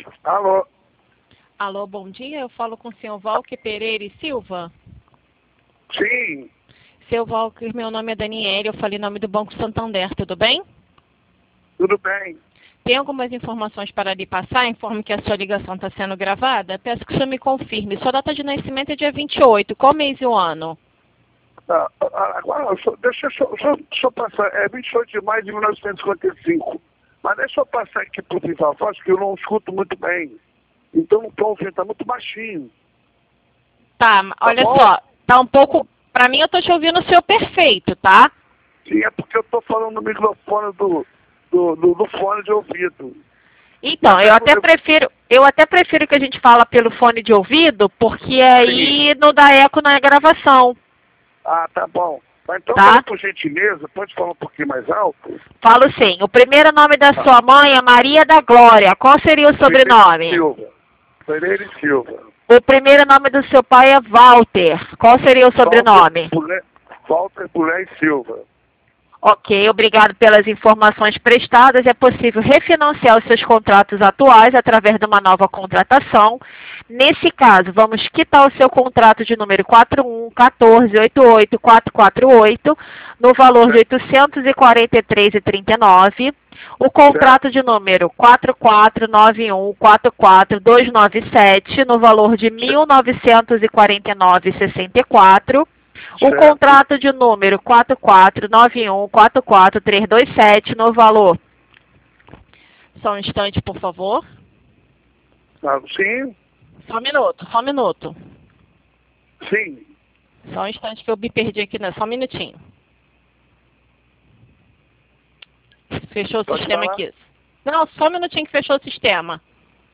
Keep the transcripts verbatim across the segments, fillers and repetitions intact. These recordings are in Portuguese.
Alô? Alô, bom dia. Eu falo com o senhor Walker Pereira e Silva. Sim. Seu Walker, meu nome é Daniele, eu falei em nome do Banco Santander, tudo bem? Tudo bem. Tem algumas informações para lhe passar, informe que a sua ligação está sendo gravada. Peço que o senhor me confirme. Sua data de nascimento é dia vinte e oito, qual mês e o ano? Ah, agora, só, deixa eu só, só, só passar. É vinte e oito de maio de mil novecentos e cinquenta e cinco. Mas deixa eu passar aqui por Viva Voz, que eu não escuto muito bem. Então não estou ouvindo, está muito baixinho. Tá, Tá olha bom? só, tá um pouco... Para mim eu tô te ouvindo o senhor perfeito, tá? Sim, é porque eu estou falando no microfone do, do, do, do fone de ouvido. Então, Mas eu é até porque- prefiro, eu até prefiro que a gente fala pelo fone de ouvido, porque aí não dá eco na gravação, Ah, tá bom. Mas então, tá? por gentileza, pode falar um pouquinho mais alto? Falo sim. O primeiro nome da sua mãe é Maria da Glória. Qual seria o sobrenome? Silva. Pereira e Silva. O primeiro nome do seu pai é Walter. Qual seria o sobrenome? Walter, Walter Pulé e Silva. Ok, obrigado pelas informações prestadas. É possível refinanciar os seus contratos atuais através de uma nova contratação. Nesse caso, vamos quitar o seu contrato de número quatro um um quatro oito oito quatro quatro oito no valor de oitocentos e quarenta e três reais e trinta e nove centavos. O contrato de número quatro quatro nove um quatro quatro dois nove sete no valor de mil novecentos e quarenta e nove reais e sessenta e quatro centavos. O Certo. contrato de número quatro quatro nove um quatro quatro três dois sete no valor... Só um instante, por favor. Ah, sim, Só um minuto, só um minuto. sim. Só um instante que eu me perdi aqui, né? Só um minutinho. Fechou o Pode sistema falar? aqui. Não, só um minutinho que fechou o sistema.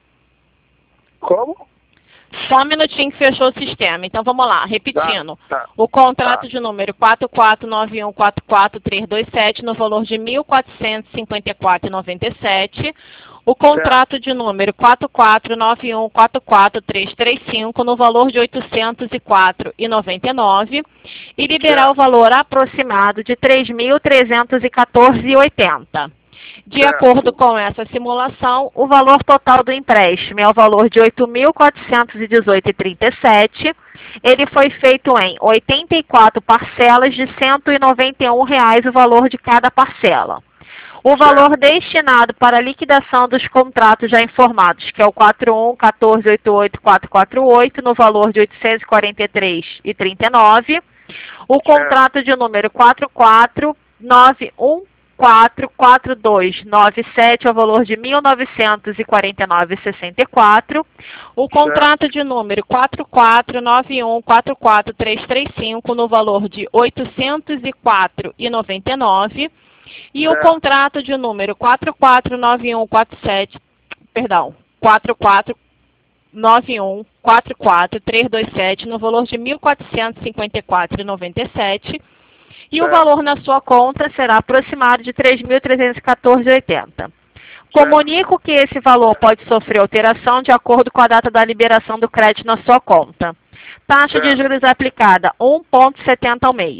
Como? Só um minutinho que fechou o sistema. Então vamos lá, repetindo. Tá, tá. O contrato Tá. de número quatro quatro nove um quatro quatro três dois sete no valor de mil quatrocentos e cinquenta e quatro reais e noventa e sete centavos. O contrato de número quatro quatro nove um quatro quatro três três cinco no valor de oitocentos e quatro reais e noventa e nove centavos e liberar Certo. o valor aproximado de três mil trezentos e quatorze reais e oitenta centavos. De Certo. acordo com essa simulação, o valor total do empréstimo é o valor de oito mil quatrocentos e dezoito reais e trinta e sete centavos. Ele foi feito em oitenta e quatro parcelas de cento e noventa e um reais o valor de cada parcela. O valor destinado para a liquidação dos contratos já informados, que é o quatro um um quatro oito oito quatro quatro oito, no valor de oitocentos e quarenta e três reais e trinta e nove centavos. O contrato de número quatro quatro nove um quatro quatro dois nove sete, ao valor de mil novecentos e quarenta e nove reais e sessenta e quatro centavos. O contrato de número quatro quatro nove um quatro quatro três três cinco, no valor de oitocentos e quatro reais e noventa e nove centavos. E o contrato de número quatro quatro nove um quatro sete, perdão, quatro quatro nove um quatro quatro três dois sete, no valor de mil quatrocentos e cinquenta e quatro reais e noventa e sete centavos. E o valor na sua conta será aproximado de três mil trezentos e quatorze reais e oitenta centavos. Comunico que esse valor pode sofrer alteração de acordo com a data da liberação do crédito na sua conta. Taxa de juros aplicada, um vírgula setenta ao mês.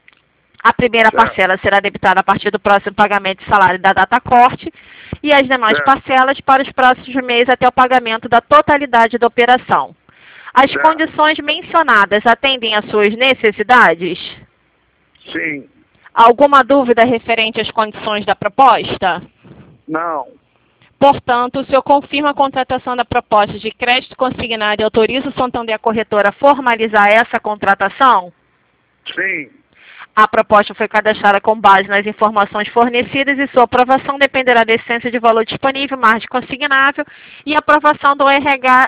A primeira parcela será debitada a partir do próximo pagamento de salário da data corte e as demais parcelas para os próximos meses até o pagamento da totalidade da operação. As condições mencionadas atendem às suas necessidades? Sim. Alguma dúvida referente às condições da proposta? Não. Portanto, o senhor confirma a contratação da proposta de crédito consignado e autoriza o Santander Corretora a formalizar essa contratação? Sim. A proposta foi cadastrada com base nas informações fornecidas e sua aprovação dependerá da essência de valor disponível, margem consignável e aprovação do R H,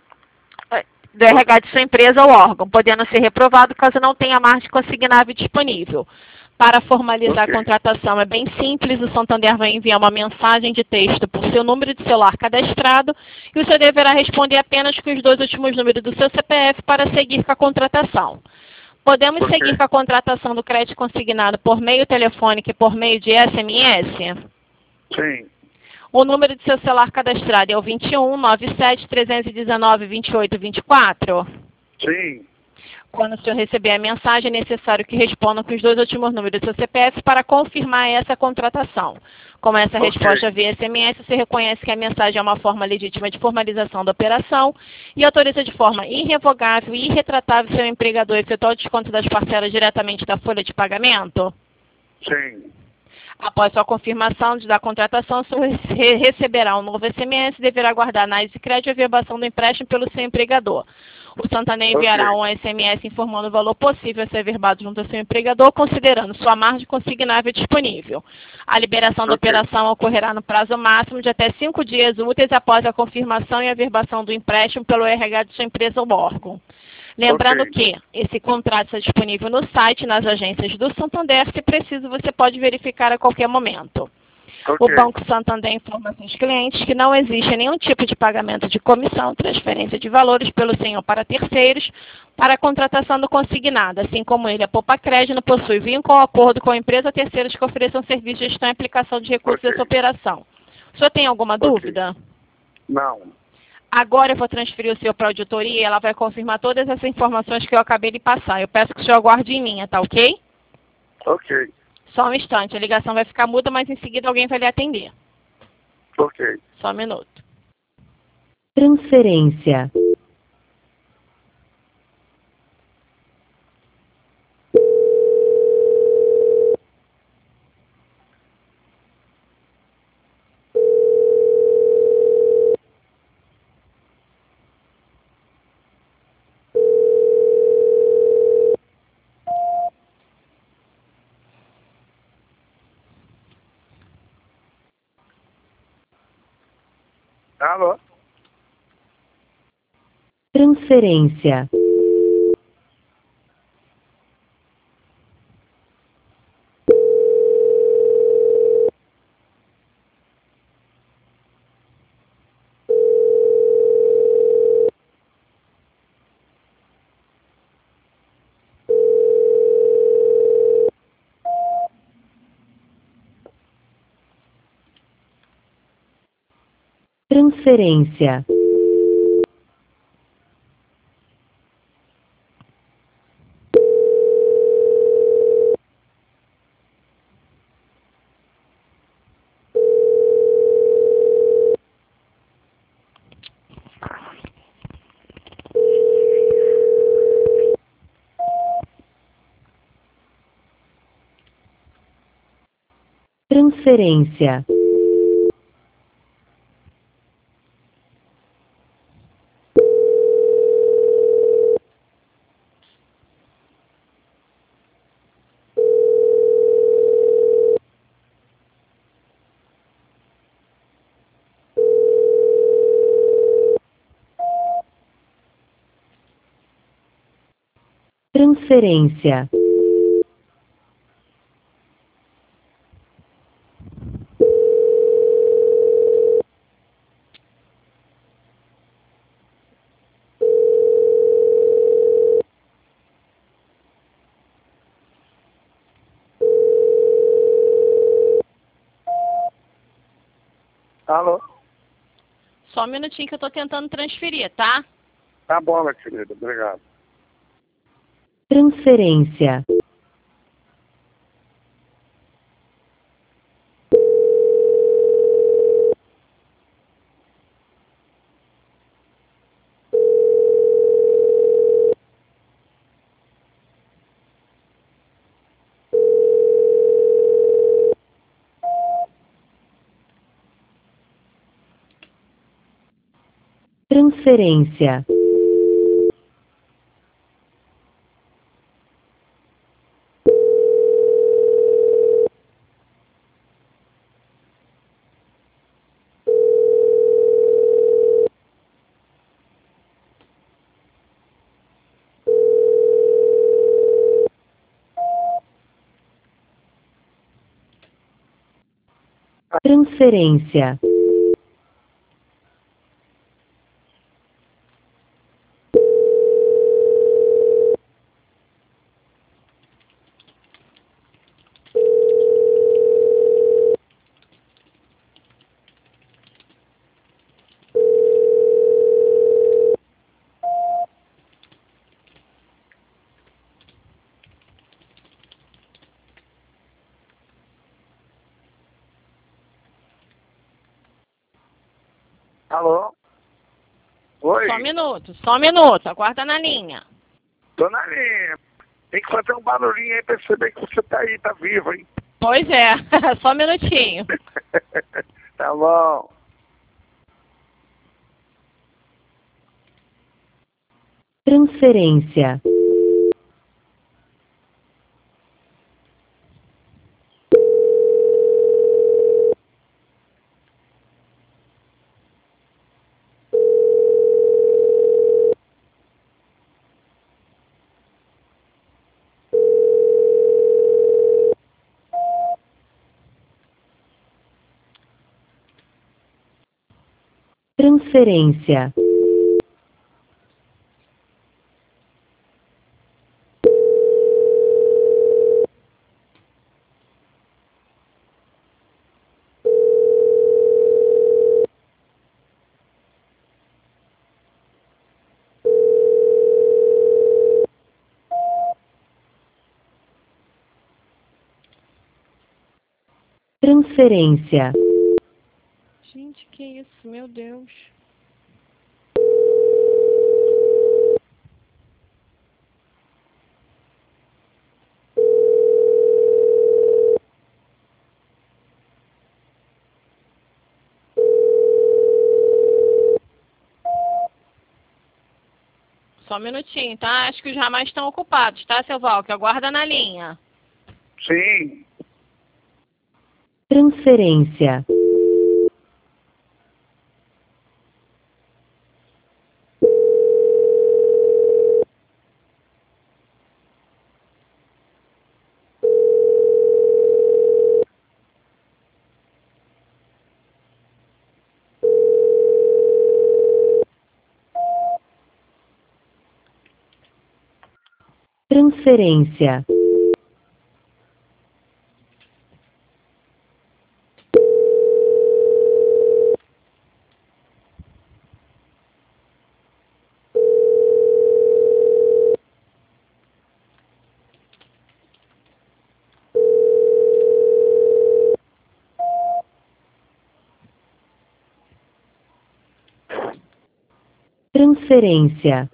do R H de sua empresa ou órgão, podendo ser reprovado caso não tenha margem consignável disponível. Para formalizar a contratação é bem simples, o Santander vai enviar uma mensagem de texto por seu número de celular cadastrado e o senhor deverá responder apenas com os dois últimos números do seu C P F para seguir com a contratação. Podemos okay. seguir com a contratação do crédito consignado por meio telefônico e por meio de S M S? Sim. O número de seu celular cadastrado é o vinte e um, nove sete, trezentos e dezenove, vinte e oito, vinte e quatro? Sim. Quando o senhor receber a mensagem, é necessário que responda com os dois últimos números do seu C P F para confirmar essa contratação. Com essa Ok. resposta via S M S, você reconhece que a mensagem é uma forma legítima de formalização da operação e autoriza de forma irrevogável e irretratável seu empregador a efetuar o desconto das parcelas diretamente da folha de pagamento? Sim. Após sua confirmação de- da contratação, o senhor re- receberá um novo S M S e deverá aguardar a análise de crédito e a verbação do empréstimo pelo seu empregador. O Santander enviará Ok. um S M S informando o valor possível a ser verbado junto ao seu empregador, considerando sua margem consignável disponível. A liberação da Ok. operação ocorrerá no prazo máximo de até cinco dias úteis após a confirmação e a verbação do empréstimo pelo R H de sua empresa ou órgão. Lembrando Ok. que esse contrato está disponível no site, nas agências do Santander. Se preciso, você pode verificar a qualquer momento. O Ok. Banco Santander informa seus clientes que não existe nenhum tipo de pagamento de comissão, transferência de valores pelo senhor para terceiros para a contratação do consignado, assim como ele, a Poupa Crédito, não possui vínculo ou acordo com a empresa ou terceiros que ofereçam serviço de gestão e aplicação de recursos Ok. dessa operação. O senhor tem alguma Ok. dúvida? Não. Agora eu vou transferir o senhor para a auditoria e ela vai confirmar todas essas informações que eu acabei de passar. Eu peço que o senhor aguarde em linha, tá ok? Ok. Só um instante, a ligação vai ficar muda, mas em seguida alguém vai lhe atender. Ok. Só um minuto. Transferência. Alô? Transferência. Transferência. Transferência. Transferência. Alô? Só um minutinho que eu estou tentando transferir, tá? Tá bom, minha querida. Obrigado. Transferência. Transferência. Transferência. Alô? Oi? Só um minuto, só um minuto, aguarda na linha. Tô na linha. Tem que fazer um barulhinho aí pra perceber que você tá aí, tá vivo, hein? Pois é, só um minutinho. Tá bom. Transferência. Transferência. Transferência. Gente, que isso, meu Deus. Só um minutinho, tá? Acho que os ramais estão ocupados, tá, seu Valque? Aguarda na linha. Sim. Transferência. Transferência. Transferência.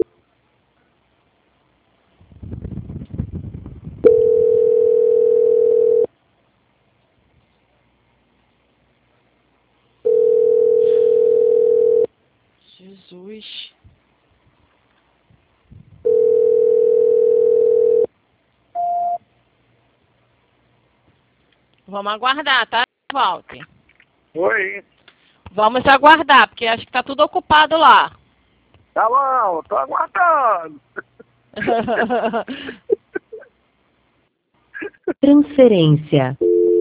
Jesus. Vamos aguardar, tá, Valque? Oi. Vamos aguardar, porque acho que tá tudo ocupado lá. Tá bom, tô aguardando. Transferência.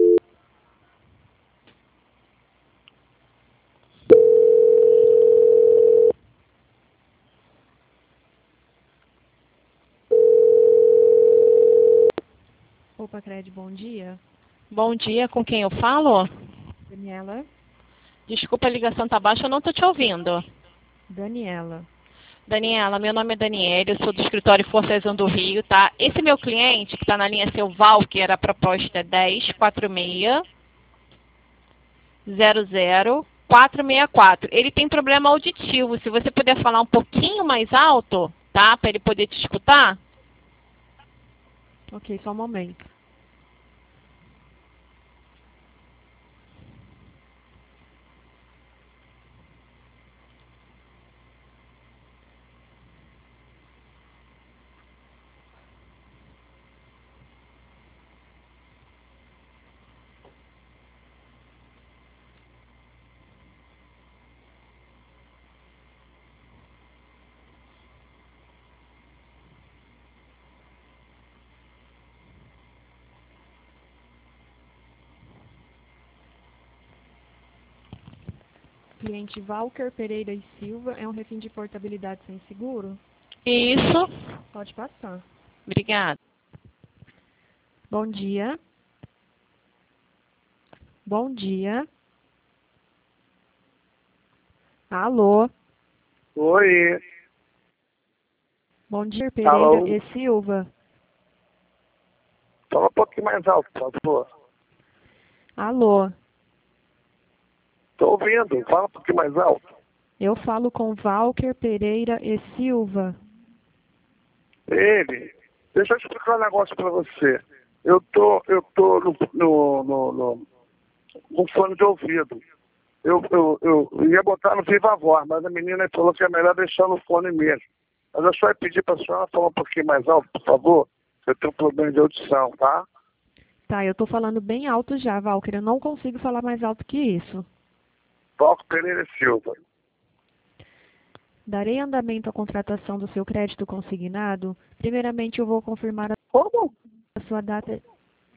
Opa, Cred, bom dia. Bom dia, com quem eu falo? Daniela. Desculpa, a ligação tá baixa, eu não tô te ouvindo. Daniela. Daniela, meu nome é Daniela, eu sou do escritório Forçazão do Rio, tá? Esse meu cliente, que tá na linha seu Valque, a proposta é dez quatro seis zero zero quatro seis quatro. Ele tem problema auditivo, se você puder falar um pouquinho mais alto, tá? Para ele poder te escutar. Ok, só um momento. Cliente Valker Pereira e Silva é um refém de portabilidade sem seguro? Isso. Pode passar. Obrigada. Bom dia. Bom dia. Alô. Oi. Bom dia, Pereira Alô. e Silva. Fala um pouquinho mais alto, por favor. Alô. Tô ouvindo, fala um pouquinho mais alto. Eu falo com Walker Pereira e Silva. Ele, deixa eu explicar um negócio para você. Eu tô, eu tô no, no, no, no, com fone de ouvido. Eu, eu, eu ia botar no Viva Voz, mas a menina falou que é melhor deixar no fone mesmo. Mas eu só ia pedir para a senhora falar um pouquinho mais alto, por favor. Eu tenho um problema de audição, tá? Tá, eu tô falando bem alto já, Walker. Eu não consigo falar mais alto que isso. Walker Pereira Silva. Darei andamento à contratação do seu crédito consignado. Primeiramente, eu vou confirmar Como? a sua data